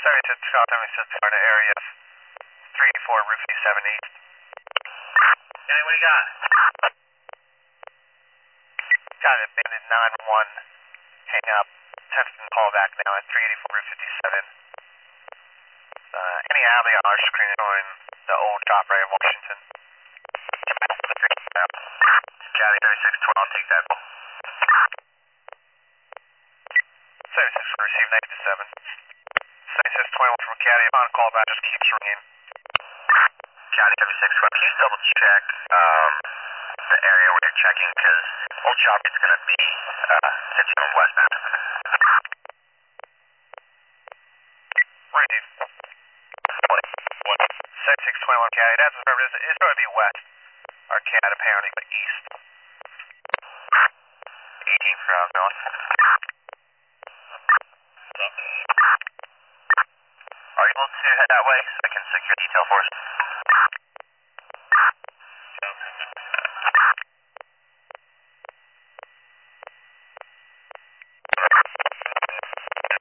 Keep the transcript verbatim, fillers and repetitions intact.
Sorry to drop them assist in area three four Route fifty-seven East. Kenny, what do you got? Got it, bandit nine one. Hang up. Testing call back now at three eighty-four Route fifty-seven. Uh, any alley on our screen showing the old shop right in Washington. Caddy thirty-six twelve, take that call. thirty-six receive negative seven. thirty-six twenty-one from Caddy, on call back just keeps ringing. Caddy thirty-six twelve, can you just double check um, the area where you're checking, because Old Shop is going to be uh, fifty-one westbound. Receive. thirty-six twenty-one Caddy, that's the purpose. It's going to be west. Our cat apparently, but east. eighteen from north. Are you able to head that way so I can secure detail for us?